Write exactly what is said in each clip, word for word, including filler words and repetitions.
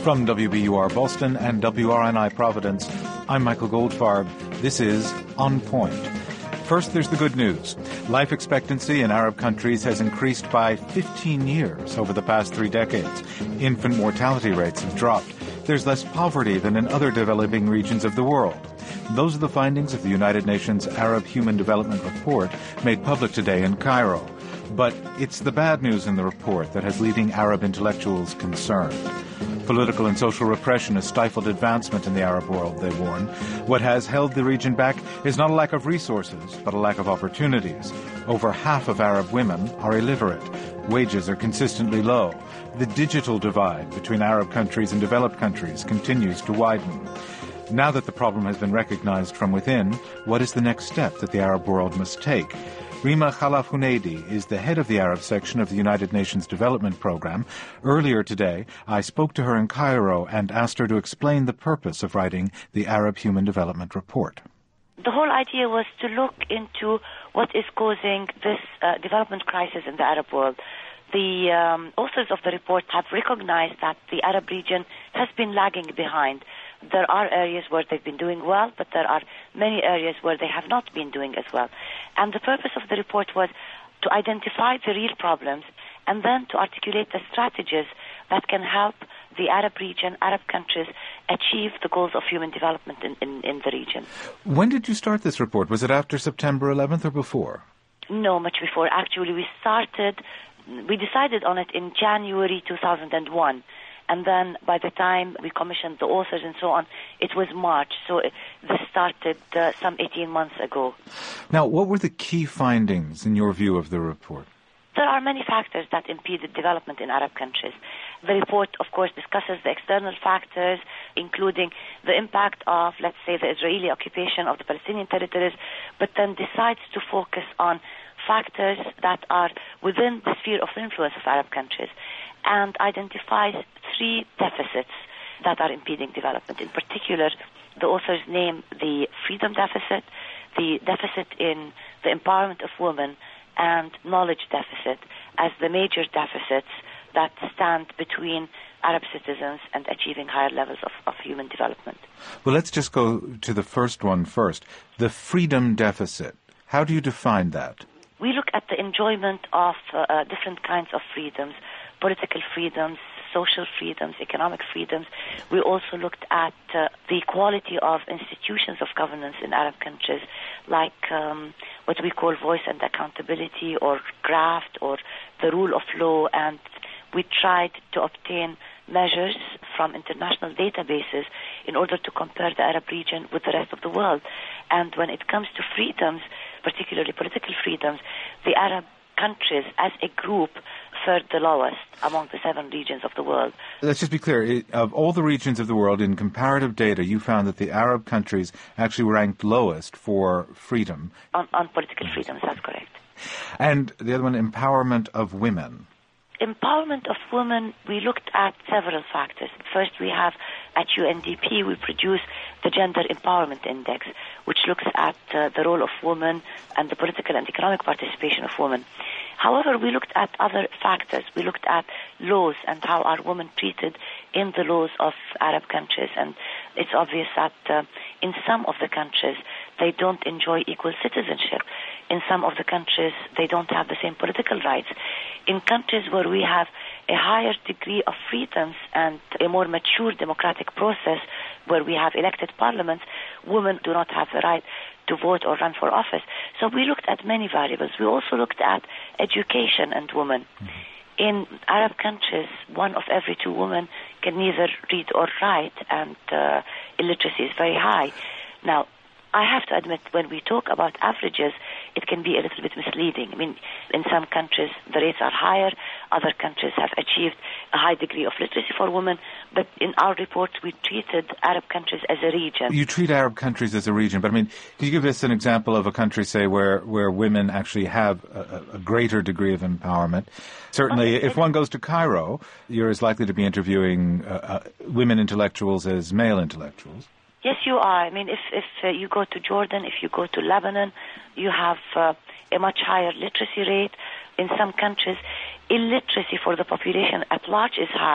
From W B U R Boston and W R N I Providence, I'm Michael Goldfarb. This is On Point. First, there's the good news. Life expectancy in Arab countries has increased by fifteen years over the past three decades. Infant mortality rates have dropped. There's less poverty than in other developing regions of the world. Those are the findings of the United Nations Arab Human Development Report made public today in Cairo. But it's the bad news in the report that has leading Arab intellectuals concerned. Political and social repression has stifled advancement in the Arab world, they warn. What has held the region back is not a lack of resources, but a lack of opportunities. Over half of Arab women are illiterate. Wages are consistently low. The digital divide between Arab countries and developed countries continues to widen. Now that the problem has been recognized from within, what is the next step that the Arab world must take? Rima Khalaf Huneidi is the head of the Arab section of the United Nations Development Program. Earlier today, I spoke to her in Cairo and asked her to explain the purpose of writing the Arab Human Development Report. The whole idea was to look into what is causing this uh, development crisis in the Arab world. The um, authors of the report have recognized that the Arab region has been lagging behind. There are areas where they've been doing well, but there are many areas where they have not been doing as well. And the purpose of the report was to identify the real problems and then to articulate the strategies that can help the Arab region, Arab countries, achieve the goals of human development in, in, in the region. When did you start this report? Was it after September eleventh or before? No, much before. Actually, we started, we decided on it in January two thousand one. And then by the time we commissioned the authors and so on, it was March. So it, this started uh, some eighteen months ago. Now, what were the key findings in your view of the report? There are many factors that impeded development in Arab countries. The report, of course, discusses the external factors, including the impact of, let's say, the Israeli occupation of the Palestinian territories, but then decides to focus on factors that are within the sphere of influence of Arab countries, and identifies three deficits that are impeding development. In particular, the authors name the freedom deficit, the deficit in the empowerment of women, and knowledge deficit as the major deficits that stand between Arab citizens and achieving higher levels of, of human development. Well, let's just go to the first one first. The freedom deficit. How do you define that? We look at the enjoyment of uh, uh, different kinds of freedoms, political freedoms, social freedoms, economic freedoms. We also looked at uh, the quality of institutions of governance in Arab countries, like um, what we call voice and accountability, or graft, or the rule of law, and we tried to obtain measures from international databases in order to compare the Arab region with the rest of the world. And when it comes to freedoms, particularly political freedoms, the Arab countries as a group fared the lowest among the seven regions of the world. Let's just be clear. Of all the regions of the world, in comparative data, you found that the Arab countries actually ranked lowest for freedom. On, on political freedoms, that's correct. And the other one, empowerment of women. Empowerment of women, we looked at several factors. First, we have at U N D P, we produce the Gender Empowerment Index, which looks at uh, the role of women and the political and economic participation of women. However, we looked at other factors. We looked at laws and how are women treated in the laws of Arab countries. And it's obvious that uh, in some of the countries, they don't enjoy equal citizenship. In some of the countries, they don't have the same political rights. In countries where we have a higher degree of freedoms and a more mature democratic process, where we have elected parliaments, women do not have the right to vote or run for office. So we looked at many variables. We also looked at education and women. Mm-hmm. In Arab countries, one of every two women can neither read or write, and uh, illiteracy is very high. Now, I have to admit, when we talk about averages, it can be a little bit misleading. I mean, in some countries, the rates are higher. Other countries have achieved a high degree of literacy for women. But in our report, we treated Arab countries as a region. You treat Arab countries as a region, but I mean, can you give us an example of a country, say, where, where women actually have a, a greater degree of empowerment? Certainly, okay. If one goes to Cairo, you're as likely to be interviewing uh, uh, women intellectuals as male intellectuals. Yes, you are. I mean, if, if uh, you go to Jordan, if you go to Lebanon, you have uh, a much higher literacy rate. In some countries, illiteracy for the population at large is high,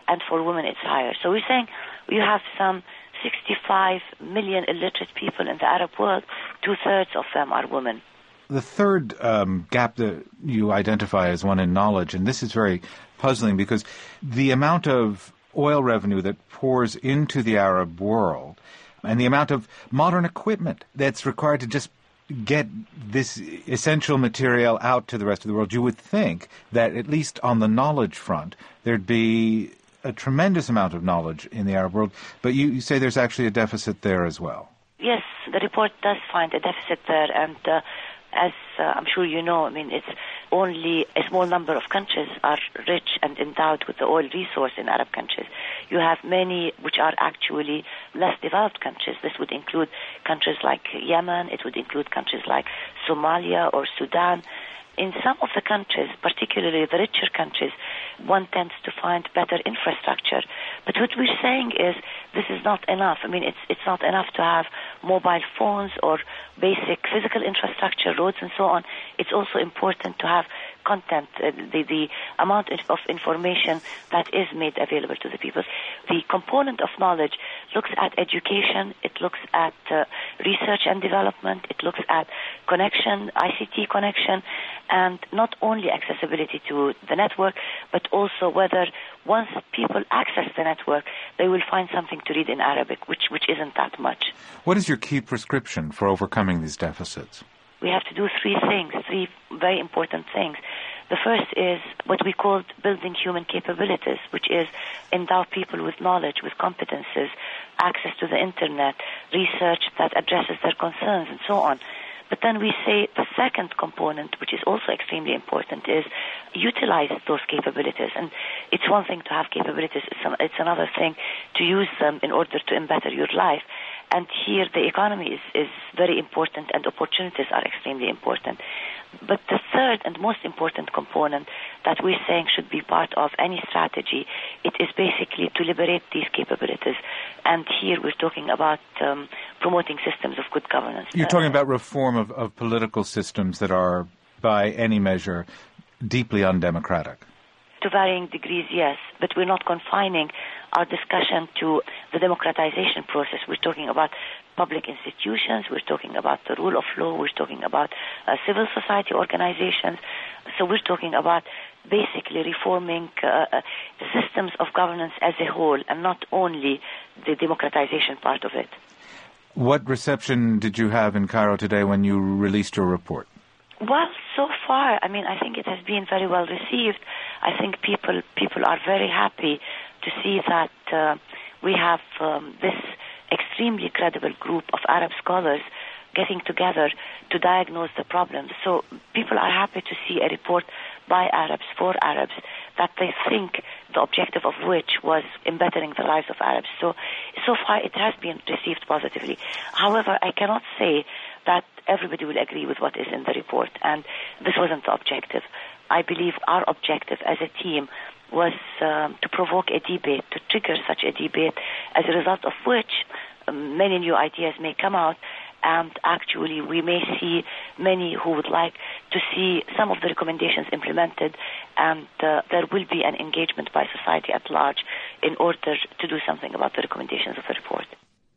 and for women it's higher. So we're saying you have some sixty-five million illiterate people in the Arab world, two-thirds of them are women. The third um, gap that you identify as one in knowledge, and this is very puzzling because the amount of oil revenue that pours into the Arab world and the amount of modern equipment that's required to just get this essential material out to the rest of the world, you would think that at least on the knowledge front, there'd be a tremendous amount of knowledge in the Arab world, but you, you say there's actually a deficit there as well. Yes, the report does find a deficit there, and uh, as uh, I'm sure you know, I mean, it's only a small number of countries are rich and endowed with the oil resource in Arab countries. You have many which are actually less developed countries. This would include countries like Yemen, it would include countries like Somalia or Sudan. In some of the countries, particularly the richer countries, one tends to find better infrastructure. But what we're saying is this is not enough. I mean, it's it's not enough to have mobile phones or basic physical infrastructure, roads and so on. It's also important to have content, uh, the, the amount of information that is made available to the people. The component of knowledge looks at education, it looks at uh, research and development, it looks at connection, I C T connection, and not only accessibility to the network, but also whether once people access the network, they will find something to read in Arabic, which, which isn't that much. What is your key prescription for overcoming these deficits? We have to do three things, three very important things. The first is what we call building human capabilities, which is endow people with knowledge, with competences, access to the internet, research that addresses their concerns, and so on. But then we say the second component, which is also extremely important, is utilize those capabilities. And it's one thing to have capabilities, it's, an, it's another thing to use them in order to embetter your life. And here the economy is, is very important and opportunities are extremely important. But the third and most important component that we're saying should be part of any strategy, it is basically to liberate these capabilities. And here we're talking about um, promoting systems of good governance. You're talking about reform of, of political systems that are, by any measure, deeply undemocratic. To varying degrees, yes, but we're not confining our discussion to the democratization process. We're talking about public institutions, we're talking about the rule of law, we're talking about uh, civil society organizations. So we're talking about basically reforming uh, uh, systems of governance as a whole and not only the democratization part of it. What reception did you have in Cairo today when you released your report? Well, so far, I mean, I think it has been very well received. I think people people are very happy to see that uh, we have um, this extremely credible group of Arab scholars getting together to diagnose the problems. So people are happy to see a report by Arabs, for Arabs, that they think the objective of which was in bettering the lives of Arabs. So, so far it has been received positively. However, I cannot say that everybody will agree with what is in the report, and this wasn't the objective. I believe our objective as a team was um, to provoke a debate, to trigger such a debate, as a result of which um, many new ideas may come out, and actually we may see many who would like to see some of the recommendations implemented, and uh, there will be an engagement by society at large in order to do something about the recommendations of the report.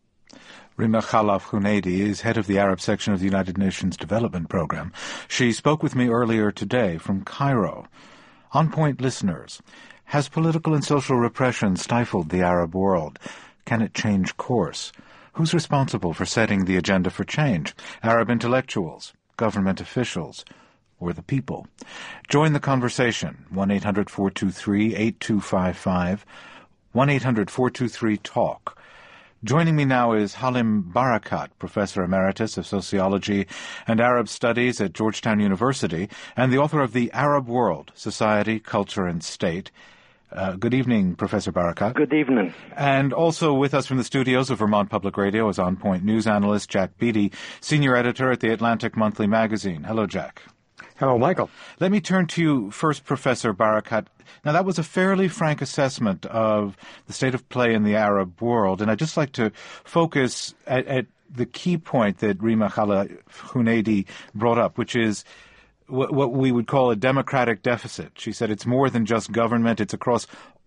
Rima Khalaf Khunaidi is head of the Arab section of the United Nations Development Programme. She spoke with me earlier today from Cairo. On Point listeners, has political and social repression stifled the Arab world? Can it change course? Who's responsible for setting the agenda for change? Arab intellectuals, government officials, or the people? Join the conversation. one eight hundred four two three eight two five five, one eight hundred four two three TALK. Joining me now is Halim Barakat, Professor Emeritus of Sociology and Arab Studies at Georgetown University and the author of The Arab World, Society, Culture and State. Uh, good evening, Professor Barakat. Good evening. And also with us from the studios of Vermont Public Radio is On Point news analyst Jack Beatty, Senior Editor at the Atlantic Monthly Magazine. Hello, Jack. Hello, Michael. Let me turn to you first, Professor Barakat. Now, that was a fairly frank assessment of the state of play in the Arab world, and I'd just like to focus at, at the key point that Rima Khalaf Khunaidi brought up, which is what, what we would call a democratic deficit. She said it's more than just government, it's across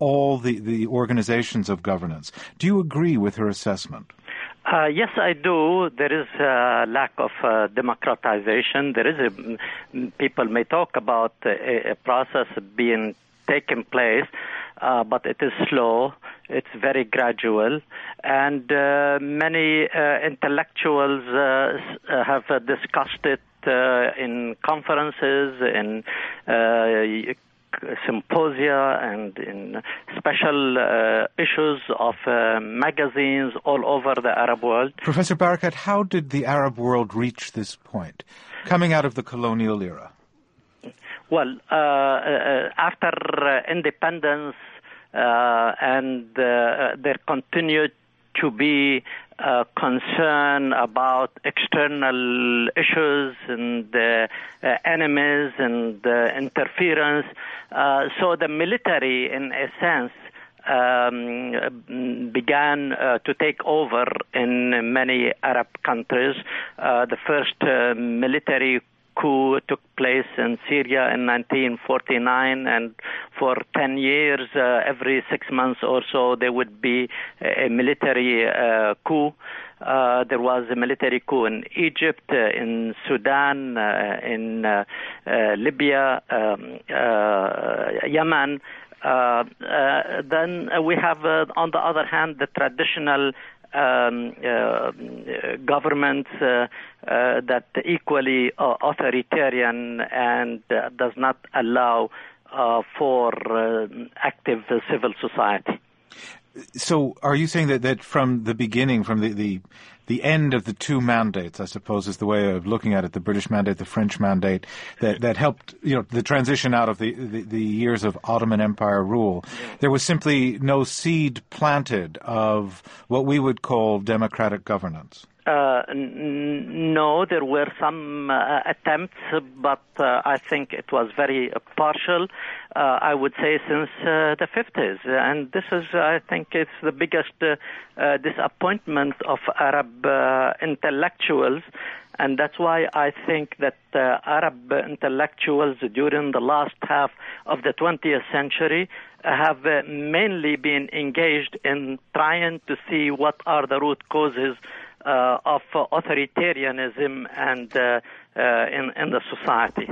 all the, the organizations of governance. Do you agree with her assessment? Uh, yes, I do. There is a lack of uh, democratization. There is a, people may talk about a, a process being taken place, uh, but it is slow. It's very gradual, and uh, many uh, intellectuals uh, have uh, discussed it uh, in conferences, in uh, symposia, and in special uh, issues of uh, magazines all over the Arab world. Professor Barakat, how did the Arab world reach this point, coming out of the colonial era? Well, uh, uh, after uh, independence, uh, and uh, there continued to be uh, concern about external issues and uh, uh, enemies and uh, interference. Uh, so the military, in a sense, um, began uh, to take over in many Arab countries. Uh, the first uh, military coup took place in Syria in nineteen forty-nine, and for ten years, uh, every six months or so, there would be a military uh, coup. Uh, there was a military coup in Egypt, uh, in Sudan, uh, in uh, uh, Libya, um, uh, Yemen. Uh, uh, then we have, uh, on the other hand, the traditional Um, uh, government uh, uh, that equally uh, authoritarian and uh, does not allow uh, for uh, active uh, civil society. So are you saying that, that from the beginning, from the, the the end of the two mandates, I suppose is the way of looking at it, the British mandate, the French mandate, that, that helped, you know, the transition out of the, the, the years of Ottoman Empire rule, there was simply no seed planted of what we would call democratic governance? Uh, n- no, there were some uh, attempts, but uh, I think it was very uh, partial, uh, I would say, since uh, the fifties. And this is, I think, it's the biggest uh, uh, disappointment of Arab uh, intellectuals. And that's why I think that uh, Arab intellectuals during the last half of the twentieth century have uh, mainly been engaged in trying to see what are the root causes Uh, of uh, authoritarianism and uh, uh, in, in the society.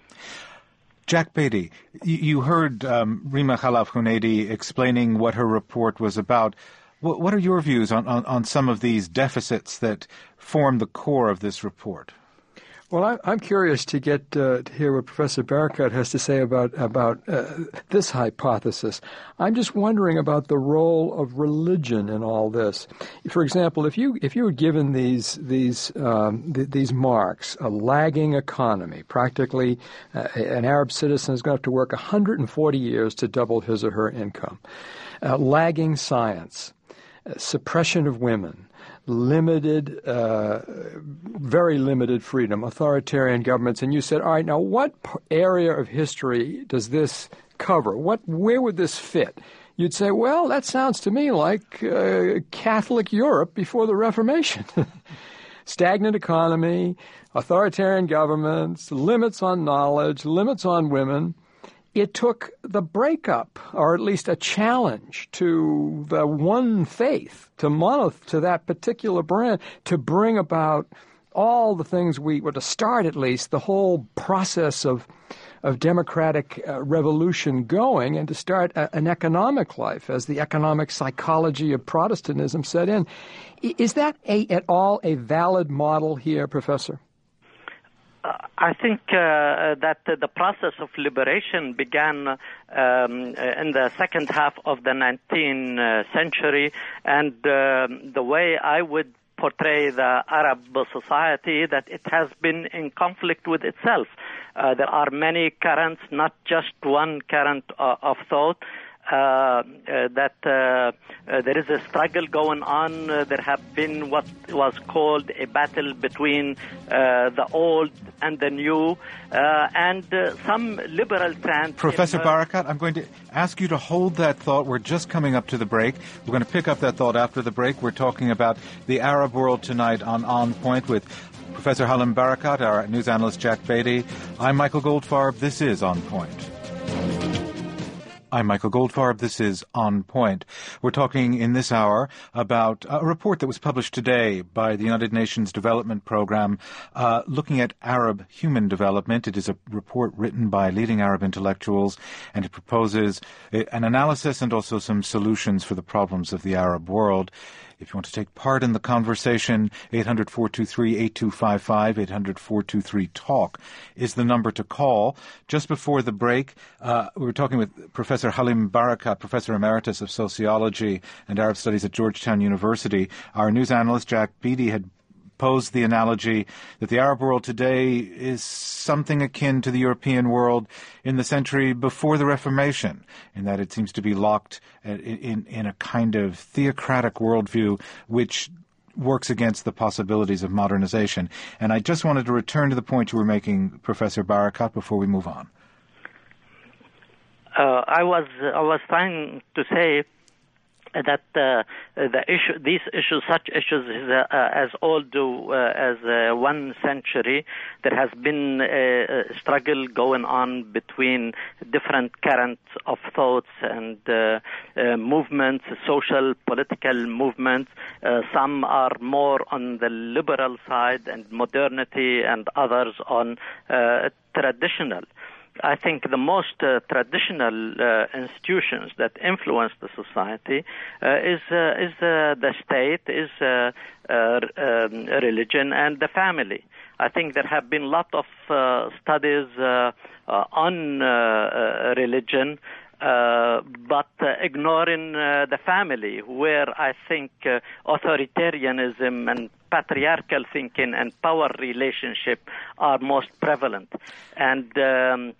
Jack Beatty, you, you heard um, Rima Khalaf Huneidi explaining what her report was about. What, what are your views on, on, on some of these deficits that form the core of this report? Well, I, I'm curious to get uh, to hear what Professor Barakat has to say about about uh, this hypothesis. I'm just wondering about the role of religion in all this. For example, if you if you were given these these um, th- these marks, a lagging economy, practically uh, an Arab citizen is going to have to work one hundred forty years to double his or her income, uh, lagging science, uh, suppression of women, limited, uh, very limited freedom, authoritarian governments, and you said, all right, now what area of history does this cover? What, where would this fit? You'd say, well, that sounds to me like uh, Catholic Europe before the Reformation. Stagnant economy, authoritarian governments, limits on knowledge, limits on women. It took the breakup, or at least a challenge to the one faith, to mono, to that particular brand, to bring about all the things we, or to start at least, the whole process of of democratic uh, revolution going, and to start a, an economic life as the economic psychology of Protestantism set in. Is that a, at all a valid model here, Professor? Uh, I think uh, that uh, the process of liberation began um, in the second half of the nineteenth uh, century, and uh, the way I would portray the Arab society, that it has been in conflict with itself. Uh, there are many currents, not just one current uh, of thought. Uh, uh, that uh, uh, there is a struggle going on. Uh, there have been what was called a battle between uh, the old and the new, uh, and uh, some liberal trends. Professor Barakat, I'm going to ask you to hold that thought. We're just coming up to the break. We're going to pick up that thought after the break. We're talking about the Arab world tonight on On Point with Professor Halim Barakat, our news analyst Jack Beatty. I'm Michael Goldfarb. This is On Point. I'm Michael Goldfarb. This is On Point. We're talking in this hour about a report that was published today by the United Nations Development Program uh, looking at Arab human development. It is a report written by leading Arab intellectuals, and it proposes an analysis and also some solutions for the problems of the Arab world. If you want to take part in the conversation, eight hundred, four two three, eight two five five, eight hundred, four two three, TALK is the number to call. Just before the break, uh, we were talking with Professor Halim Barakat, Professor Emeritus of Sociology and Arab Studies at Georgetown University. Our news analyst, Jack Beatty, had posed the analogy that the Arab world today is something akin to the European world in the century before the Reformation, in that it seems to be locked in, in, in a kind of theocratic worldview which works against the possibilities of modernization. And I just wanted to return to the point you were making, Professor Barakat, before we move on. Uh, I was I was trying to say that uh, the issue, these issues, such issues uh, as old uh, as uh, one century, there has been a, a struggle going on between different currents of thoughts and uh, uh, movements, social, political movements. Uh, some are more on the liberal side and modernity, and others on uh, traditional. I think the most uh, traditional uh, institutions that influence the society uh, is uh, is uh, the state, is uh, uh, um, religion, and the family. I think there have been a lot of uh, studies uh, uh, on uh, uh, religion, uh, but uh, ignoring uh, the family, where I think uh, authoritarianism and patriarchal thinking and power relationship are most prevalent. And um,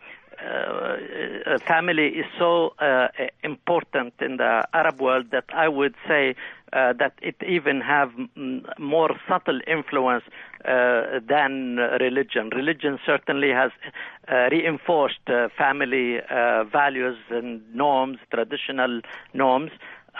uh, family is so uh, important in the Arab world that I would say uh, that it even have m- more subtle influence uh, than religion. Religion certainly has uh, reinforced uh, family uh, values and norms, traditional norms,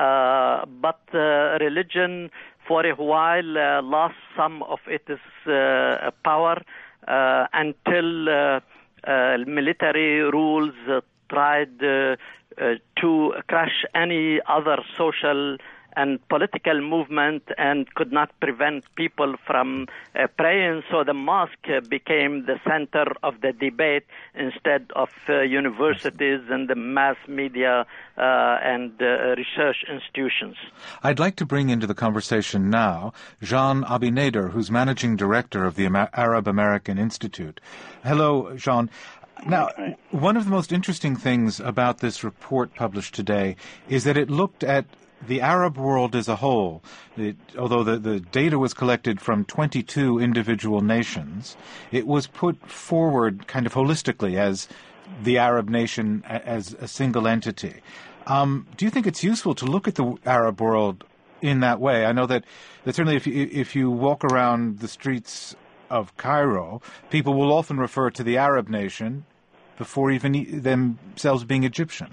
uh, but uh, religion for a while uh, lost some of its uh, power uh, until uh, uh, military rules uh, tried uh, uh, to crush any other social and political movement and could not prevent people from uh, praying. So the mosque uh, became the center of the debate instead of uh, universities and the mass media uh, and uh, research institutions. I'd like to bring into the conversation now Jean Abinader, who's managing director of the Amer- Arab American Institute. Hello, Jean. Now, one of the most interesting things about this report published today is that it looked at the Arab world as a whole. It, although the, the data was collected from twenty-two individual nations, it was put forward kind of holistically as the Arab nation as a single entity. Um, do you think it's useful to look at the Arab world in that way? I know that, that certainly if you, if you walk around the streets of Cairo, people will often refer to the Arab nation before even themselves being Egyptian.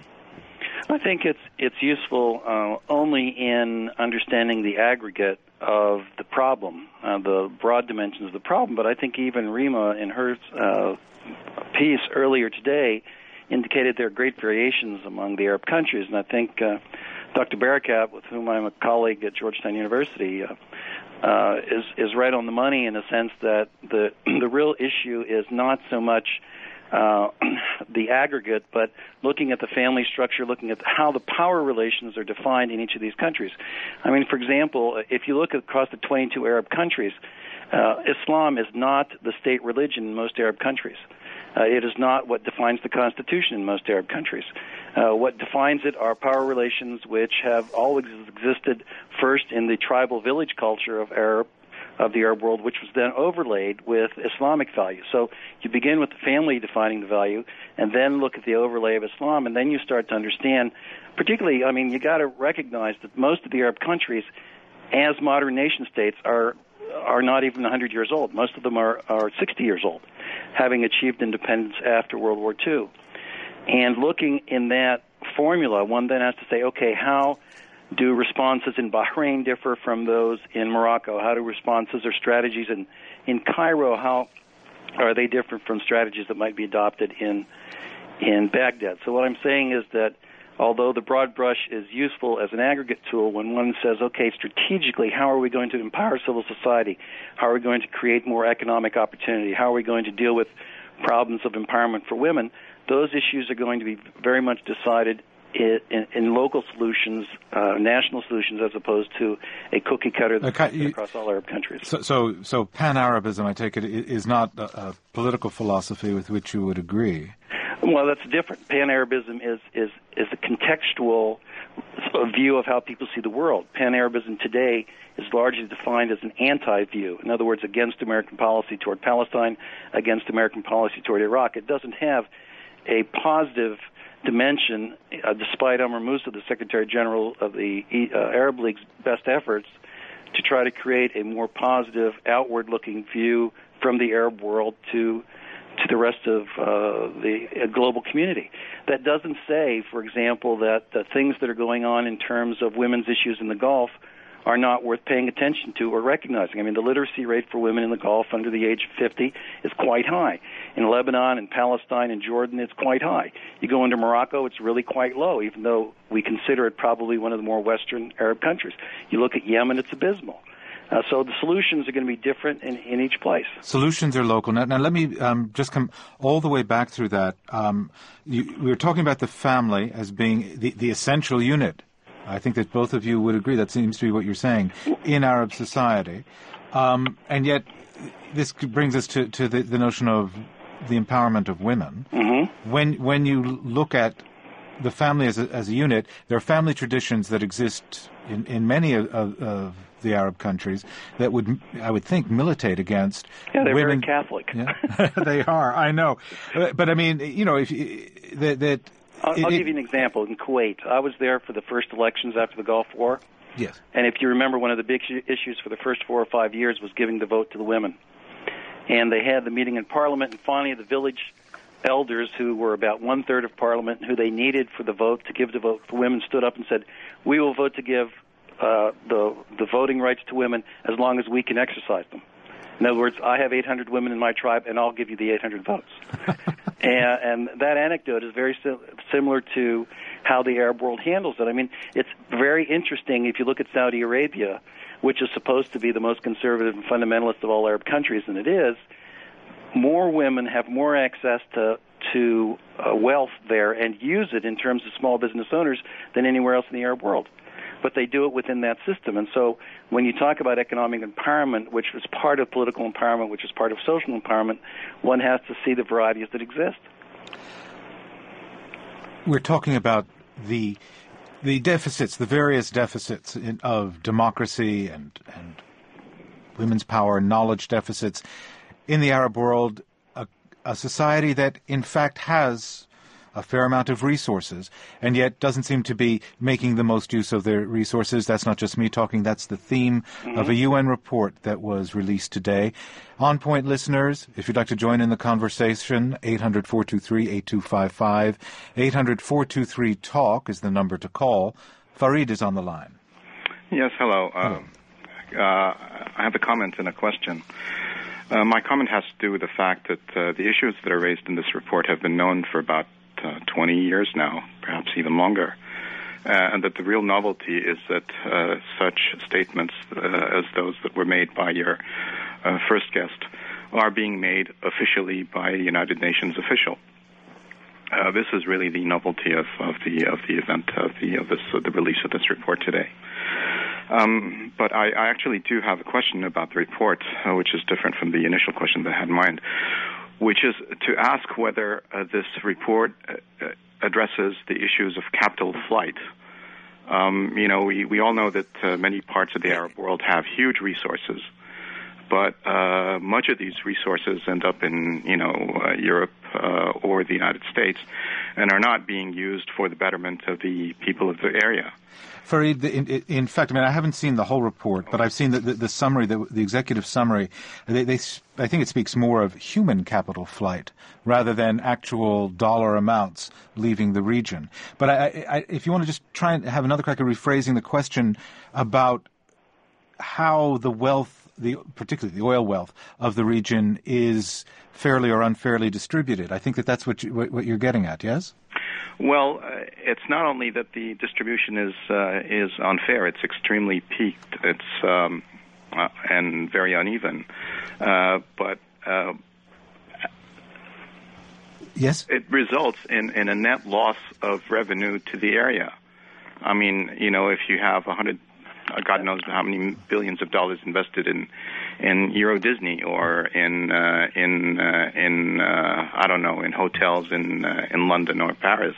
I think it's it's useful uh, only in understanding the aggregate of the problem, uh, the broad dimensions of the problem. But I think even Rima, in her uh, piece earlier today, indicated there are great variations among the Arab countries. And I think uh, Doctor Barakat, with whom I'm a colleague at Georgetown University, uh, uh, is is right on the money in the sense that the the real issue is not so much Uh, the aggregate, but looking at the family structure, looking at how the power relations are defined in each of these countries. I mean, for example, if you look across the twenty-two Arab countries, uh, Islam is not the state religion in most Arab countries. Uh, it is not what defines the Constitution in most Arab countries. Uh, what defines it are power relations which have always existed first in the tribal village culture of Arab of the Arab world, which was then overlaid with Islamic values. So you begin with the family defining the value, and then look at the overlay of Islam, and then you start to understand, particularly, I mean, you got to recognize that most of the Arab countries, as modern nation states, are are not even one hundred years old. Most of them are, are sixty years old, having achieved independence after World War Two. And looking in that formula, one then has to say, okay, how do responses in Bahrain differ from those in Morocco? How do responses or strategies in, in Cairo, how are they different from strategies that might be adopted in in Baghdad? So what I'm saying is that although the broad brush is useful as an aggregate tool when one says, okay, strategically, how are we going to empower civil society? How are we going to create more economic opportunity? How are we going to deal with problems of empowerment for women? Those issues are going to be very much decided in, in, in local solutions, uh, national solutions, as opposed to a cookie cutter that's okay, you, across all Arab countries. So, so, so Pan-Arabism, I take it, is not a, a political philosophy with which you would agree. Well, that's different. Pan-Arabism is, is, is a contextual view of how people see the world. Pan-Arabism today is largely defined as an anti-view. In other words, against American policy toward Palestine, against American policy toward Iraq. It doesn't have a positive dimension, uh, despite Amr Moussa, the Secretary General of the uh, Arab League's best efforts to try to create a more positive, outward-looking view from the Arab world to to the rest of uh, the uh, global community. That doesn't say, for example, that the things that are going on in terms of women's issues in the Gulf are not worth paying attention to or recognizing. I mean, the literacy rate for women in the Gulf under the age of fifty is quite high. In Lebanon and Palestine and Jordan, it's quite high. You go into Morocco, it's really quite low, even though we consider it probably one of the more Western Arab countries. You look at Yemen, it's abysmal. Uh, so the solutions are going to be different in, in each place. Solutions are local. Now, now let me um, just come all the way back through that. Um, you, we were talking about the family as being the, the essential unit. I think that both of you would agree. That seems to be what you're saying in Arab society. Um, and yet this brings us to, to the, the notion of the empowerment of women. Mm-hmm. When, when you look at the family as a, as a unit, there are family traditions that exist in, in many of, of, of the Arab countries that would, I would think, militate against yeah, they're women. very Catholic. Yeah, they are. I know, but, but I mean, you know, if that. that I'll, it, I'll give you an example. In Kuwait, I was there for the first elections after the Gulf War. Yes. And if you remember, one of the big issues for the first four or five years was giving the vote to the women. And they had the meeting in Parliament, and finally the village elders, who were about one-third of Parliament, who they needed for the vote to give the vote for women, stood up and said, we will vote to give uh, the the voting rights to women as long as we can exercise them. In other words, I have eight hundred women in my tribe, and I'll give you the eight hundred votes. and, and that anecdote is very sim- similar to how the Arab world handles it. I mean, it's very interesting if you look at Saudi Arabia, which is supposed to be the most conservative and fundamentalist of all Arab countries, and it is. More women have more access to to uh, wealth there and use it in terms of small business owners than anywhere else in the Arab world. But they do it within that system. And so when you talk about economic empowerment, which is part of political empowerment, which is part of social empowerment, one has to see the varieties that exist. We're talking about the the deficits, the various deficits in, of democracy and, and women's power, knowledge deficits in the Arab world, a, a society that in fact has a fair amount of resources, and yet doesn't seem to be making the most use of their resources. That's not just me talking. That's the theme mm-hmm. of a U N report that was released today. On Point listeners, if you'd like to join in the conversation, eight hundred, four two three, eight two five five, eight hundred, four two three, TALK is the number to call. Farid is on the line. Yes, hello. hello. Uh, uh, I have a comment and a question. Uh, my comment has to do with the fact that uh, the issues that are raised in this report have been known for about uh, twenty years now, perhaps even longer, uh, and that the real novelty is that uh, such statements uh, as those that were made by your uh, first guest are being made officially by a United Nations official. Uh, this is really the novelty of, of the of the event of the of this of the release of this report today. Um, but I, I actually do have a question about the report, uh, which is different from the initial question that I had in mind, which is to ask whether uh, this report uh, addresses the issues of capital flight. Um, you know, we, we all know that uh, many parts of the Arab world have huge resources, but uh, much of these resources end up in, you know, uh, Europe uh, or the United States and are not being used for the betterment of the people of the area. Farid, in, in fact, I mean, I haven't seen the whole report, but I've seen the, the, the summary, the, the executive summary. They, they, I think it speaks more of human capital flight rather than actual dollar amounts leaving the region. But I, I, if you want to just try and have another crack at rephrasing the question about how the wealth, the particularly the oil wealth of the region, is fairly or unfairly distributed, I think that that's what, you, what, what you're getting at, yes? Well, uh, it's not only that the distribution is uh, is unfair; it's extremely peaked. It's um, uh, and very uneven. Uh, but uh, yes, it results in, in a net loss of revenue to the area. I mean, you know, if you have a hundred, God knows how many billions of dollars invested in in Euro Disney or in uh, in uh, in uh, I don't know, in hotels in uh, in London or Paris.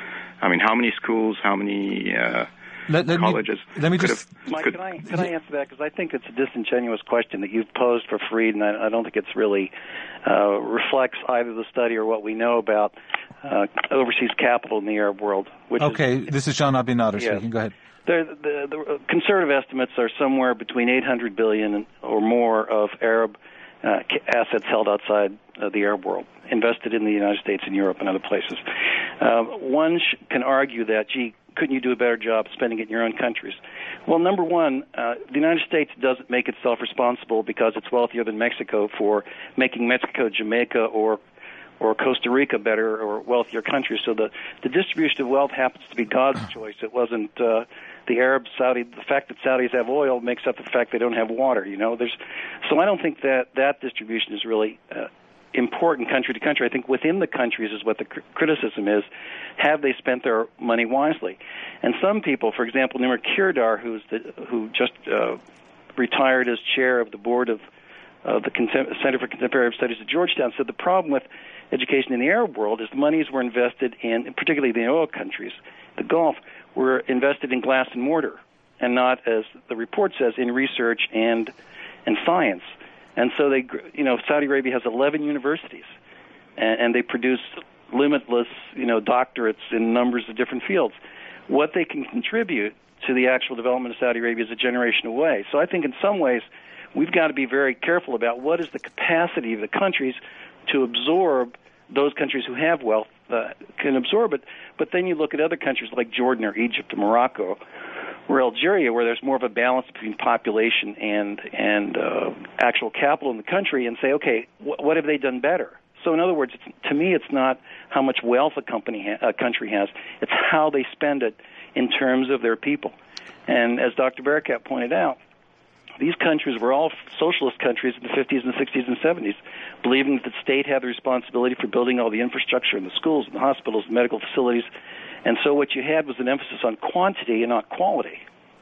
I mean, how many schools, how many uh, let, let colleges? Me, let me just, have, Mike, could, can I can I answer that, because I think it's a disingenuous question that you've posed for Fareed, and I, I don't think it's really uh, reflects either the study or what we know about uh, overseas capital in the Arab world. Which okay, is, this is Jean Abinader yes. speaking. Go ahead. The, the, the conservative estimates are somewhere between eight hundred billion or more of Arab uh, assets held outside uh, the Arab world, invested in the United States and Europe and other places. Uh, one sh- can argue that, gee, couldn't you do a better job spending it in your own countries? Well, number one, uh, the United States doesn't make itself responsible because it's wealthier than Mexico for making Mexico, Jamaica, or or Costa Rica better or wealthier countries. So the, the distribution of wealth happens to be God's choice. It wasn't uh, the Arab Saudi. The fact that Saudis have oil makes up the fact they don't have water. You know, there's so I don't think that that distribution is really uh, important country to country. I think within the countries is what the cr- criticism is. Have they spent their money wisely? And some people, for example, Nimr Kirdar, who's the, who just uh, retired as chair of the board of uh, the Contem- Center for Contemporary Arab Studies at Georgetown, said the problem with education in the Arab world is the monies were invested in, particularly the oil countries, the Gulf, were invested in glass and mortar, and not, as the report says, in research and and science. And so they, you know, Saudi Arabia has eleven universities, and, and they produce limitless, you know, doctorates in numbers of different fields. What they can contribute to the actual development of Saudi Arabia is a generation away. So I think in some ways we've got to be very careful about what is the capacity of the countries to absorb those countries who have wealth uh, can absorb it. But then you look at other countries like Jordan or Egypt or Morocco or Algeria, where there's more of a balance between population and and uh, actual capital in the country, and say, okay, wh- what have they done better? So in other words, it's, to me, it's not how much wealth a company ha- a country has; it's how they spend it in terms of their people. And as Doctor Barakat pointed out, these countries were all socialist countries in the fifties and sixties and seventies, believing that the state had the responsibility for building all the infrastructure in the schools and the hospitals and medical facilities. And so what you had was an emphasis on quantity and not quality.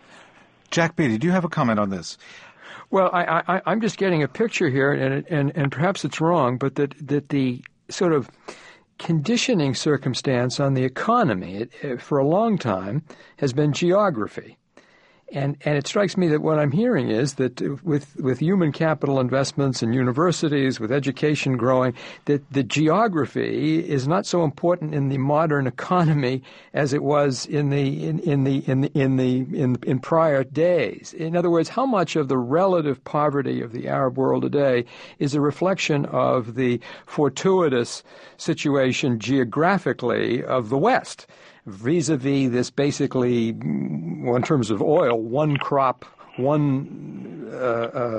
Jack Beatty, do you have a comment on this? Well, I, I, I'm just getting a picture here, and, and, and perhaps it's wrong, but that, that the sort of conditioning circumstance on the economy it, it, for a long time has been geography. And and it strikes me that what I'm hearing is that with with human capital investments in universities, with education growing, that the geography is not so important in the modern economy as it was in the in, in the in the in the in in prior days. In other words, how much of the relative poverty of the Arab world today is a reflection of the fortuitous situation geographically of the West, vis-a-vis this basically, well, in terms of oil, one crop, one uh, uh,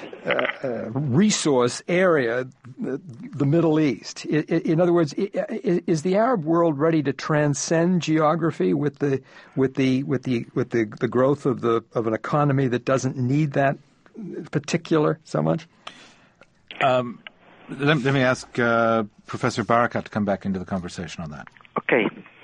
uh, resource area, the, the Middle East. I, I, in other words, I, is the Arab world ready to transcend geography with the with the with the with the, the growth of the of an economy that doesn't need that particular so much? Um, let, let me ask uh, Professor Barakat to come back into the conversation on that. Okay.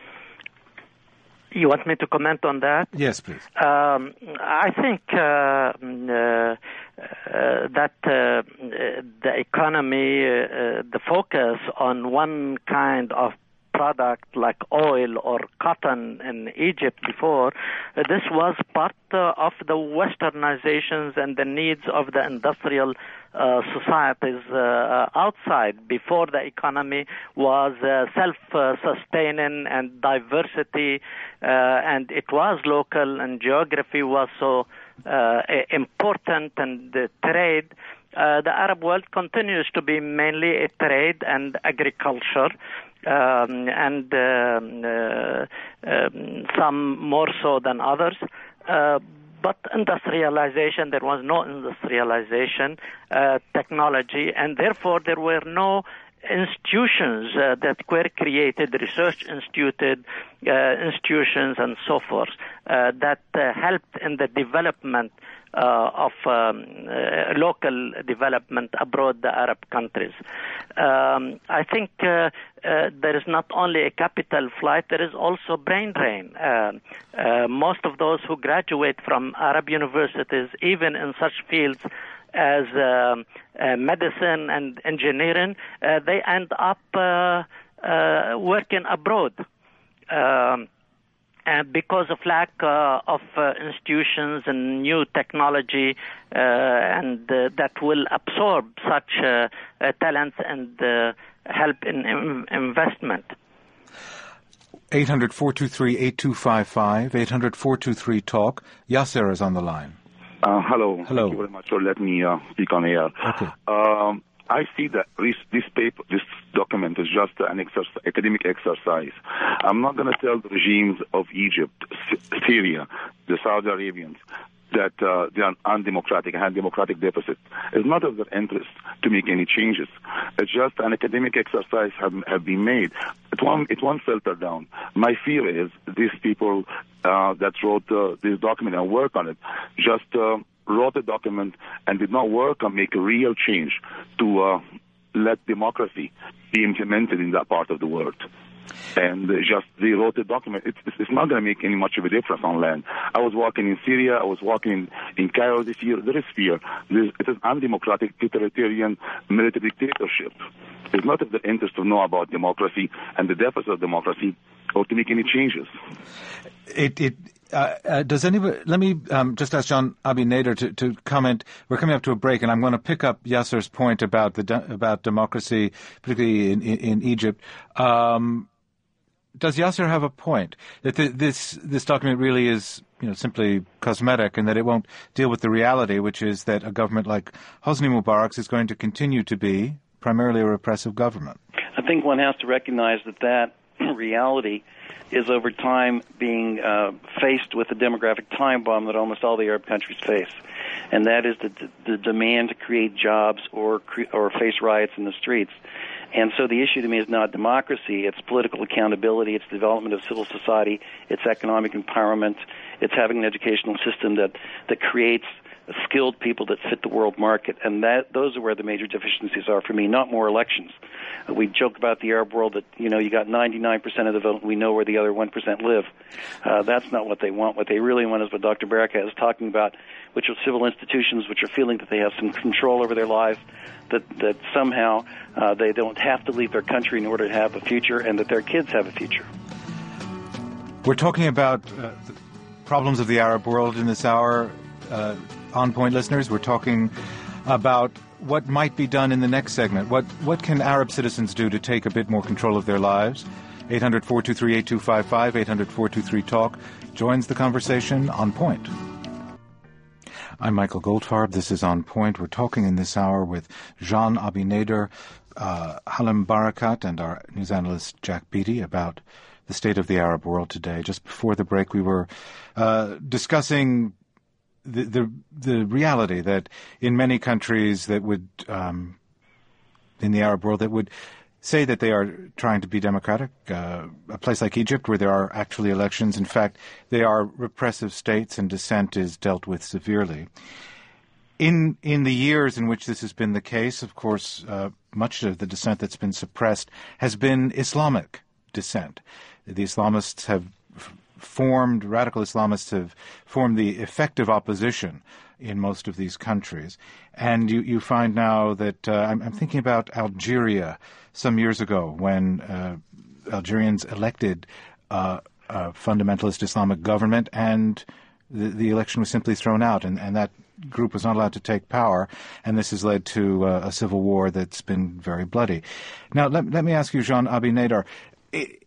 You want me to comment on that? Yes, please. Um, I think uh, uh, uh, that uh, the economy, uh, the focus on one kind of product like oil or cotton in Egypt before, uh, this was part uh, of the westernizations and the needs of the industrial uh, societies uh, outside. Before, the economy was uh, self-sustaining and diversity, uh, and it was local, and geography was so uh, important, and the trade. Uh, the Arab world continues to be mainly a trade and agriculture. Um, and um, uh, um, some more so than others. Uh, but industrialization, there was no industrialization, uh, technology, and therefore there were no institutions uh, that were created, research instituted, uh, institutions and so forth, uh, that uh, helped in the development uh, of um, uh, local development abroad the Arab countries. Um, I think uh, uh, there is not only a capital flight, there is also brain drain. Uh, uh, most of those who graduate from Arab universities, even in such fields as uh, uh, medicine and engineering, uh, they end up uh, uh, working abroad. Um, And because of lack uh, of uh, institutions and new technology, uh, and uh, that will absorb such uh, uh, talents and uh, help in, in investment. eight hundred, four two three, eight two five five, eight hundred, four two three, talk. Yasser is on the line. Uh, hello. Hello. Thank you very much for letting me uh, speak on air. Okay. Um, I see that this, this paper, this document is just an exercise, academic exercise. I'm not going to tell the regimes of Egypt, Syria, the Saudi Arabians, that uh, they are undemocratic and have democratic deficit. It's not of their interest to make any changes. It's just an academic exercise have, have been made. It won't, it won't filter down. My fear is these people uh, that wrote uh, this document and work on it just uh, wrote a document and did not work on make a real change to uh, let democracy be implemented in that part of the world. And just they wrote a document. It's, it's not going to make any much of a difference on land. I was walking in Syria. I was walking in Cairo this year. There is fear. There's, it is undemocratic, totalitarian, military dictatorship. It's not of the interest to know about democracy and the deficit of democracy or to make any changes. It, it uh, uh, does anybody? Let me um, just ask John Abi Nader to, to comment. We're coming up to a break, and I'm going to pick up Yasser's point about the de- about democracy, particularly in, in, in Egypt. Um, Does Yasser have a point that th- this this document really is, you know, simply cosmetic, and that it won't deal with the reality, which is that a government like Hosni Mubarak's is going to continue to be primarily a repressive government? I think one has to recognize that that reality is over time being uh, faced with the demographic time bomb that almost all the Arab countries face, and that is the, the demand to create jobs or cre- or face riots in the streets. And so the issue to me is not democracy, it's political accountability, it's development of civil society, it's economic empowerment, it's having an educational system that, that creates skilled people that fit the world market. And that those are where the major deficiencies are for me, not more elections. We joke about the Arab world that, you know, you got ninety-nine percent of the vote, we know where the other one percent live. Uh, that's not what they want. What they really want is what Doctor Barakat is talking about, which are civil institutions which are feeling that they have some control over their lives, that, that somehow uh, they don't have to leave their country in order to have a future, and that their kids have a future. We're talking about uh, the problems of the Arab world in this hour. Uh, On Point listeners, we're talking about what might be done in the next segment. What what can Arab citizens do to take a bit more control of their lives? eight hundred, four two three, eight two five five, eight hundred, four two three, talk joins the conversation On Point. I'm Michael Goldfarb. This is On Point. We're talking in this hour with John Abi Nader, uh, Halim Barakat, and our news analyst Jack Beatty about the state of the Arab world today. Just before the break, we were uh, discussing The, the the reality that in many countries that would, um, in the Arab world, that would say that they are trying to be democratic, uh, a place like Egypt where there are actually elections, in fact, they are repressive states and dissent is dealt with severely. In in the years in which this has been the case, of course, uh, much of the dissent that's been suppressed has been Islamic dissent. The Islamists have formed, radical Islamists have formed the effective opposition in most of these countries. And you, you find now that, uh, I'm, I'm thinking about Algeria some years ago when uh, Algerians elected uh, a fundamentalist Islamic government, and the, the election was simply thrown out, and, and that group was not allowed to take power, and this has led to uh, a civil war that's been very bloody. Now, let, let me ask you, John Abi Nader, it,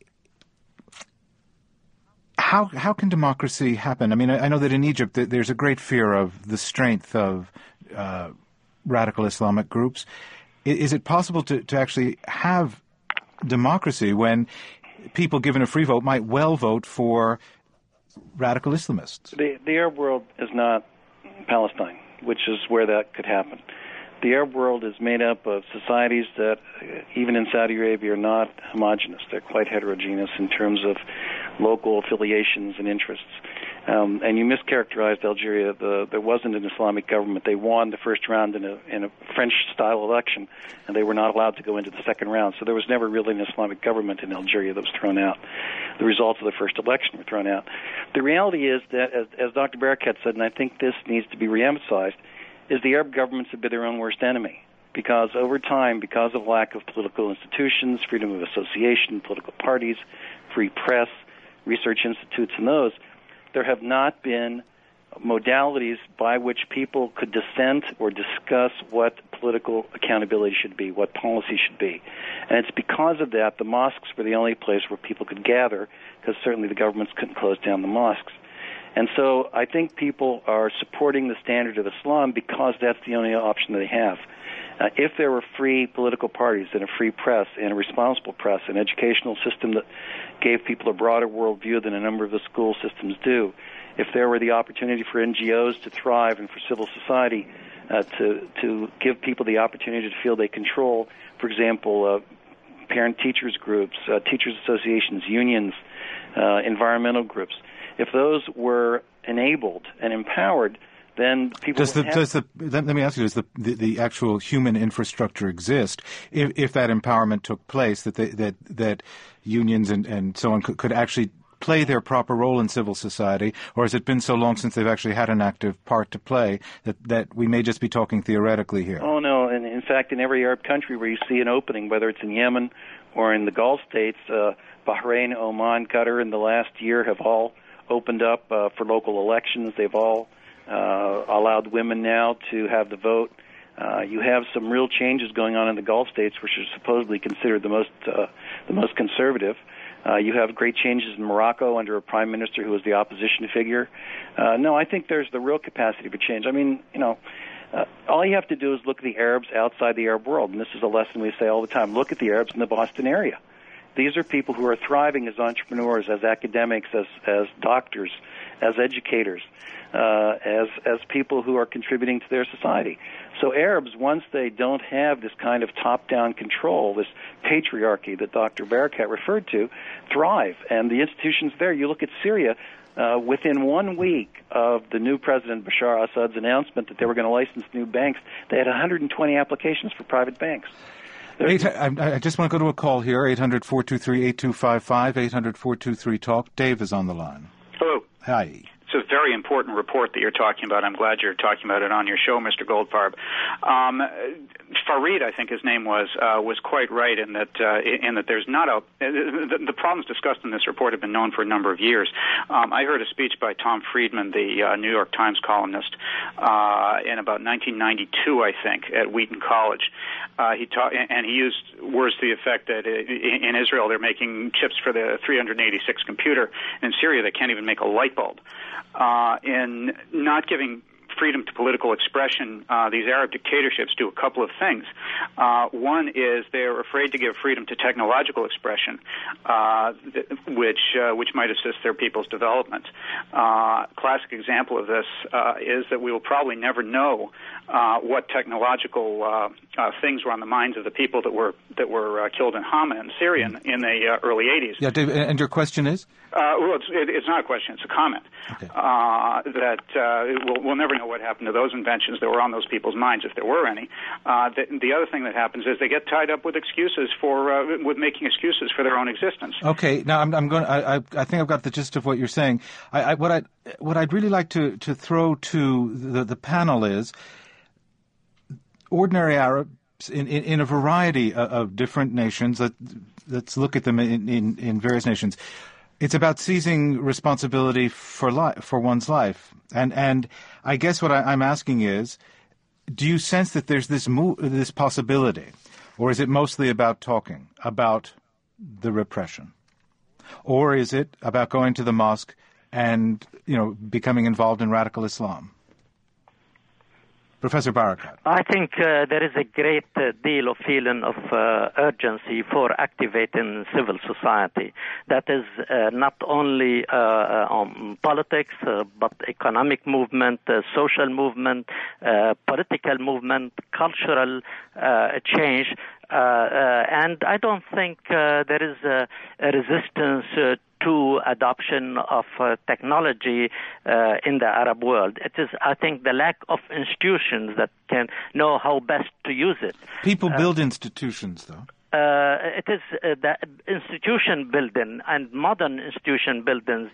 How how can democracy happen? I mean, I, I know that in Egypt that there's a great fear of the strength of uh, radical Islamic groups. Is, is it possible to, to actually have democracy when people given a free vote might well vote for radical Islamists? The, the Arab world is not Palestine, which is where that could happen. The Arab world is made up of societies that, even in Saudi Arabia, are not homogenous. They're quite heterogeneous in terms of local affiliations and interests. Um, and you mischaracterized Algeria. The, there wasn't an Islamic government. They won the first round in a, in a French-style election, and they were not allowed to go into the second round. So there was never really an Islamic government in Algeria that was thrown out. The results of the first election were thrown out. The reality is that, as, as Doctor Barakat said, and I think this needs to be reemphasized, is the Arab governments have been their own worst enemy. Because over time, because of lack of political institutions, freedom of association, political parties, free press, research institutes, and those, there have not been modalities by which people could dissent or discuss what political accountability should be, what policy should be. And it's because of that the mosques were the only place where people could gather, because certainly the governments couldn't close down the mosques. And so I think people are supporting the standard of Islam because that's the only option they have. Uh, if there were free political parties and a free press and a responsible press, an educational system that gave people a broader worldview than a number of the school systems do, if there were the opportunity for N G Os to thrive and for civil society uh, to to give people the opportunity to feel they control, for example, uh, parent-teachers groups, uh, teachers associations, unions, uh, environmental groups, if those were enabled and empowered, then people does the, have... does the let, let me ask you, does the, the, the actual human infrastructure exist if, if that empowerment took place, that they, that that unions and, and so on could, could actually play their proper role in civil society, or has it been so long since they've actually had an active part to play that, that we may just be talking theoretically here? Oh, no. And in fact, in every Arab country where you see an opening, whether it's in Yemen or in the Gulf states, uh, Bahrain, Oman, Qatar in the last year have all opened up uh, for local elections. They've all uh, allowed women now to have the vote. Uh, you have some real changes going on in the Gulf states, which are supposedly considered the most uh, the most conservative. Uh, you have great changes in Morocco under a prime minister who is the opposition figure. Uh, no, I think there's the real capacity for change. I mean, you know, uh, all you have to do is look at the Arabs outside the Arab world, and this is a lesson we say all the time. Look at the Arabs in the Boston area. These are people who are thriving as entrepreneurs, as academics, as as doctors, as educators, uh, as as people who are contributing to their society. So Arabs, once they don't have this kind of top-down control, this patriarchy that Doctor Barakat referred to, thrive. And the institutions there, you look at Syria, uh, within one week of the new President Bashar Assad's announcement that they were going to license new banks, they had one hundred twenty applications for private banks. Eight, I, I just want to go to a call here, eight hundred, four two three, eight two five five, eight hundred, four two three, talk. Dave is on the line. Hello. Hi. It's a very important report that you're talking about. I'm glad you're talking about it on your show, Mister Goldfarb. Um, Farid, I think his name was, uh, was quite right in that uh, in that there's not a the, the problems discussed in this report have been known for a number of years. Um, I heard a speech by Tom Friedman, the uh, New York Times columnist, uh, in about nineteen ninety-two, I think, at Wheaton College. Uh, he taught, and he used words to the effect that in Israel they're making chips for the three hundred eighty-six computer. In Syria, they can't even make a light bulb. Uh, in not giving freedom to political expression, uh, these Arab dictatorships do a couple of things. Uh, one is they're afraid to give freedom to technological expression, uh, th- which uh, which might assist their people's development. Uh, classic example of this uh, is that we will probably never know uh, what technological uh, uh, things were on the minds of the people that were that were uh, killed in Hama in Syria in, in the uh, early eighties. Yeah, Dave, and your question is? Uh, well, it's, it, it's not a question; it's a comment. Okay. Uh, that uh, we'll, we'll never know what happened to those inventions that were on those people's minds, if there were any. Uh, the, the other thing that happens is they get tied up with excuses for uh, with making excuses for their own existence. Okay, now I'm, I'm going. I, I I think I've got the gist of what you're saying. I, I what I what I'd really like to to throw to the the panel is ordinary Arabs in in, in a variety of, of different nations. Let, let's look at them in, in, in various nations. It's about seizing responsibility for life, for one's life, and and I guess what I, I'm asking is, do you sense that there's this mo- this possibility, or is it mostly about talking about the repression, or is it about going to the mosque and you know becoming involved in radical Islam? Professor Barakat. I think uh, there is a great uh, deal of feeling of uh, urgency for activating civil society. That is uh, not only uh, on politics, uh, but economic movement, uh, social movement, uh, political movement, cultural uh, change. Uh, uh, and I don't think uh, there is a, a resistance uh, to adoption of uh, technology uh, in the Arab world. It is, I think, the lack of institutions that can know how best to use it. People uh, build institutions, though. Uh, it is uh, the institution building and modern institution buildings,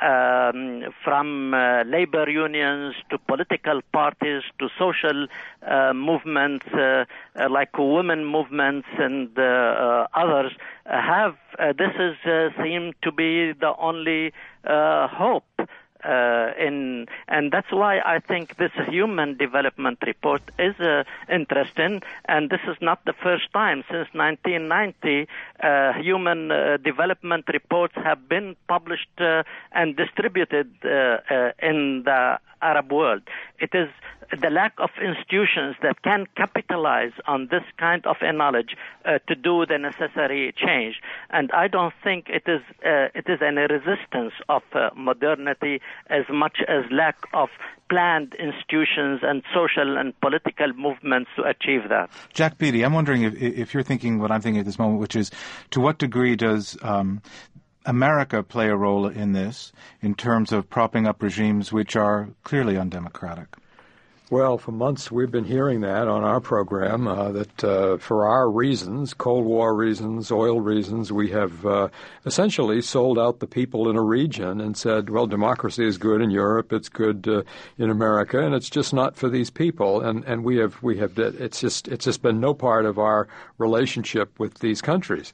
um, from uh, labor unions to political parties to social uh, movements uh, uh, like women movements and uh, uh, others, uh, have uh, this is uh, seem to be the only uh, hope. Uh, in, and that's why I think this human development report is uh, interesting, and this is not the first time. Since nineteen ninety, uh, human uh, development reports have been published uh, and distributed uh, uh, in the Arab world. It is the lack of institutions that can capitalize on this kind of a knowledge uh, to do the necessary change. And I don't think it is uh, it is any resistance of uh, modernity as much as lack of planned institutions and social and political movements to achieve that. Jack Beatty, I'm wondering if, if you're thinking what I'm thinking at this moment, which is, to what degree does um, America play a role in this in terms of propping up regimes which are clearly undemocratic? Well, for months we've been hearing that on our program, uh, that uh, for our reasons, Cold War reasons, oil reasons, we have uh, essentially sold out the people in a region and said, well, democracy is good in Europe, it's good uh, in America, and it's just not for these people. And, and we have we have it's just it's just been no part of our relationship with these countries.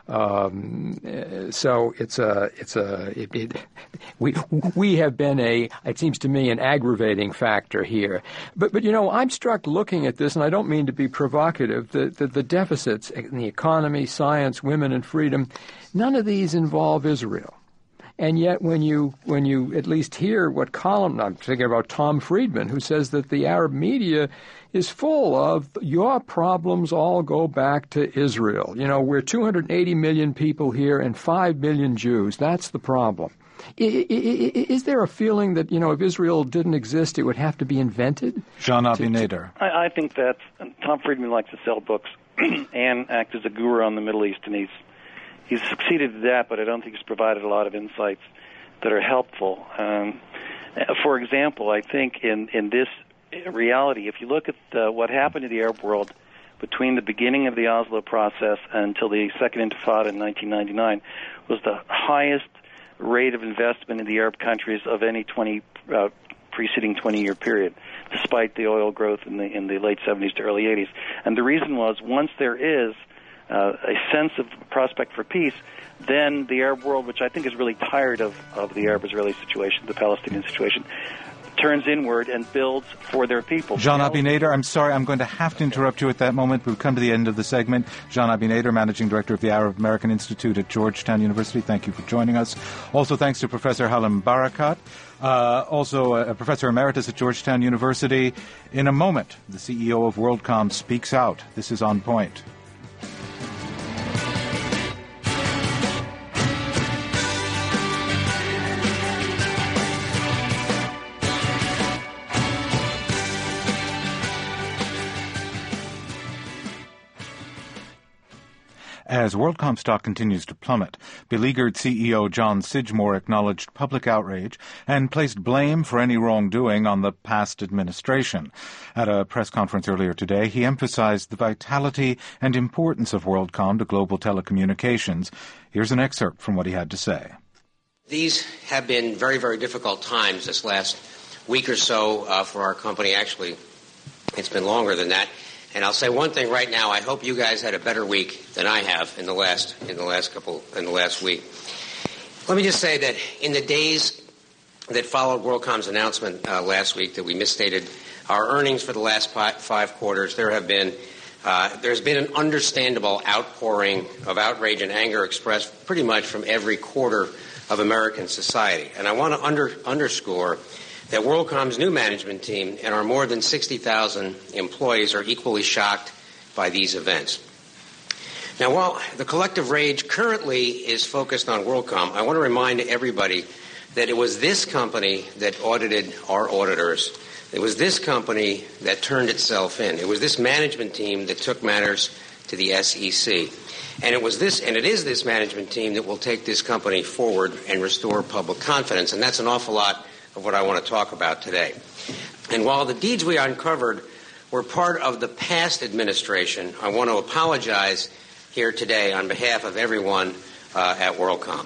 Um, so it's a, it's a, it, it, we, we have been a, it seems to me, an aggravating factor here. But, but, you know, I'm struck looking at this, and I don't mean to be provocative, the, the, the deficits in the economy, science, women, and freedom, none of these involve Israel. And yet when you when you at least hear what column, I'm thinking about Tom Friedman, who says that the Arab media is full of your problems all go back to Israel. You know, we're two hundred eighty million people here and five million Jews. That's the problem. Is there a feeling that, you know, if Israel didn't exist, it would have to be invented? Jean Abinader. I, I think that Tom Friedman likes to sell books and act as a guru on the Middle East, and he's He's succeeded at that, but I don't think he's provided a lot of insights that are helpful. Um, for example, I think in, in this reality, if you look at uh, what happened to the Arab world between the beginning of the Oslo process until the Second Intifada in nineteen ninety-nine, was the highest rate of investment in the Arab countries of any twenty uh, preceding twenty-year period, despite the oil growth in the in the late seventies to early eighties. And the reason was, once there is Uh, a sense of prospect for peace, then the Arab world, which I think is really tired of, of the Arab-Israeli situation, the Palestinian situation, turns inward and builds for their people. Jean Abinader, I'm sorry, I'm going to have to interrupt you at that moment. We've come to the end of the segment. Jean Abinader, Managing Director of the Arab American Institute at Georgetown University, thank you for joining us. Also, thanks to Professor Halim Barakat, uh, also a, a Professor Emeritus at Georgetown University. In a moment, the C E O of WorldCom speaks out. This is On Point. As WorldCom stock continues to plummet, beleaguered C E O John Sidgmore acknowledged public outrage and placed blame for any wrongdoing on the past administration. At a press conference earlier today, he emphasized the vitality and importance of WorldCom to global telecommunications. Here's an excerpt from what he had to say. These have been very, very difficult times this last week or so uh, for our company. Actually, it's been longer than that. And I'll say one thing right now. I hope you guys had a better week than I have in the last in the last couple in the last week. Let me just say that in the days that followed WorldCom's announcement uh, last week that we misstated our earnings for the last five, five quarters, there have been uh, there's been an understandable outpouring of outrage and anger expressed pretty much from every quarter of American society. And I want to under, underscore that WorldCom's new management team and our more than sixty thousand employees are equally shocked by these events. Now, while the collective rage currently is focused on WorldCom, I want to remind everybody that it was this company that audited our auditors. It was this company that turned itself in. It was this management team that took matters to the S E C. And it was this, and it is this management team that will take this company forward and restore public confidence. And that's an awful lot of what I want to talk about today. And while the deeds we uncovered were part of the past administration, I want to apologize here today on behalf of everyone uh, at WorldCom.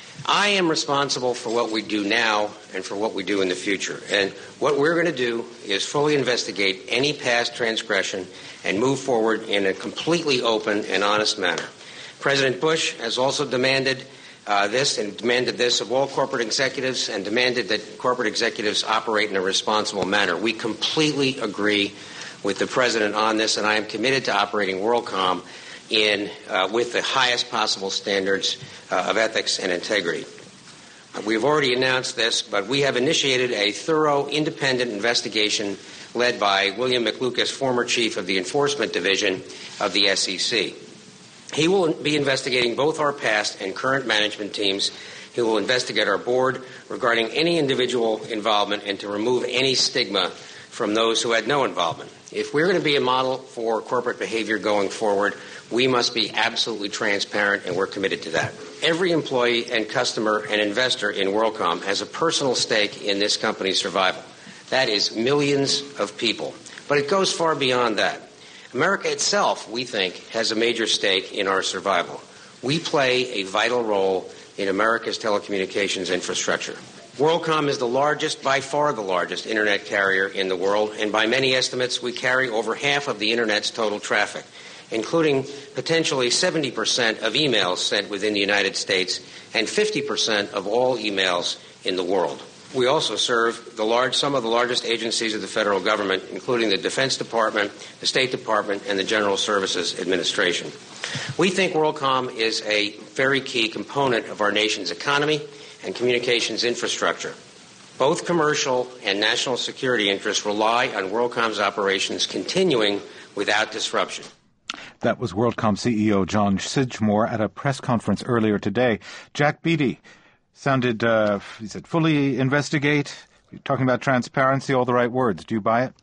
I am responsible for what we do now and for what we do in the future. And what we're going to do is fully investigate any past transgression and move forward in a completely open and honest manner. President Bush has also demanded uh, this and demanded this of all corporate executives and demanded that corporate executives operate in a responsible manner. We completely agree with the President on this, and I am committed to operating WorldCom in uh, with the highest possible standards uh, of ethics and integrity. Uh, we've already announced this, but we have initiated a thorough, independent investigation led by William McLucas, former chief of the Enforcement Division of the S E C. He will be investigating both our past and current management teams. He will investigate our board regarding any individual involvement and to remove any stigma from those who had no involvement. If we're going to be a model for corporate behavior going forward, we must be absolutely transparent, and we're committed to that. Every employee and customer and investor in WorldCom has a personal stake in this company's survival. That is millions of people. But it goes far beyond that. America itself, we think, has a major stake in our survival. We play a vital role in America's telecommunications infrastructure. WorldCom is the largest, by far the largest, Internet carrier in the world, and by many estimates, we carry over half of the Internet's total traffic, including potentially seventy percent of emails sent within the United States and fifty percent of all emails in the world. We also serve the large, some of the largest agencies of the federal government, including the Defense Department, the State Department, and the General Services Administration. We think WorldCom is a very key component of our nation's economy and communications infrastructure. Both commercial and national security interests rely on WorldCom's operations continuing without disruption. That was WorldCom C E O John Sidgmore at a press conference earlier today. Jack Beatty sounded, uh, he said, fully investigate, talking about transparency, all the right words. Do you buy it?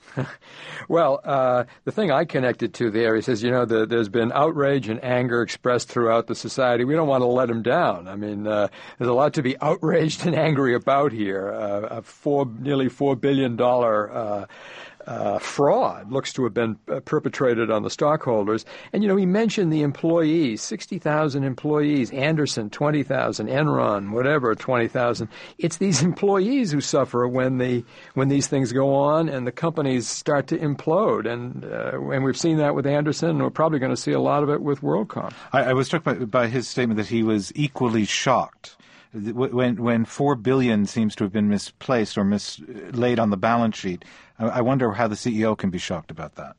Well, uh, the thing I connected to there, he says, you know, the, there's been outrage and anger expressed throughout the society. We don't want to let him down. I mean, uh, there's a lot to be outraged and angry about here. Uh, a four, nearly four billion dollars uh, uh, fraud looks to have been uh, perpetrated on the stockholders. And, you know, he mentioned the employees, sixty thousand employees, Anderson, twenty thousand, Enron, whatever, twenty thousand. It's these employees who suffer when the when these things go on and the companies start to implode. And uh, and we've seen that with Anderson, and we're probably going to see a lot of it with WorldCom. I, I was struck by, by his statement that he was equally shocked. When when four billion dollars seems to have been misplaced or mislaid on the balance sheet, I wonder how the C E O can be shocked about that.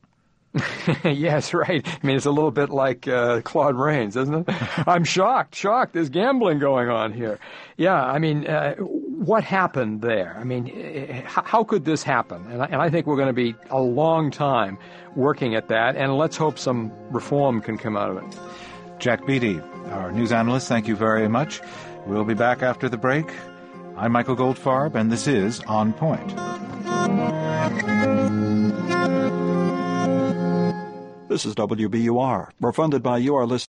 Yes, right. I mean, it's a little bit like uh, Claude Rains, isn't it? I'm shocked, shocked. There's gambling going on here. Yeah, I mean, uh, what happened there? I mean, how, how could this happen? And I, and I think we're going to be a long time working at that, and let's hope some reform can come out of it. Jack Beatty, our news analyst, thank you very much. We'll be back after the break. I'm Michael Goldfarb, and this is On Point. This is W B U R. We're funded by you, our listeners.